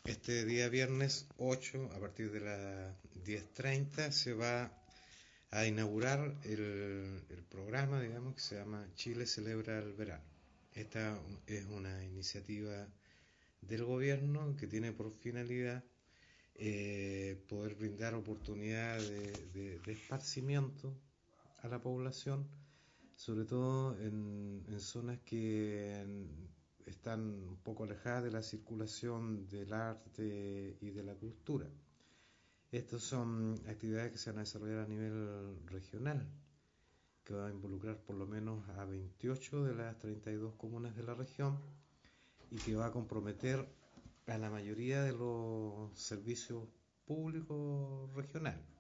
Este día viernes 8, a partir de las 10:30, se va a inaugurar el programa, digamos, que se llama Chile Celebra el Verano. Esta es una iniciativa del gobierno que tiene por finalidad poder brindar oportunidades de esparcimiento a la población, sobre todo en zonas que están un poco alejadas de la circulación del arte y de la cultura. Estas son actividades que se van a desarrollar a nivel regional, que va a involucrar por lo menos a 28 de las 32 comunas de la región y que va a comprometer a la mayoría de los servicios públicos regionales.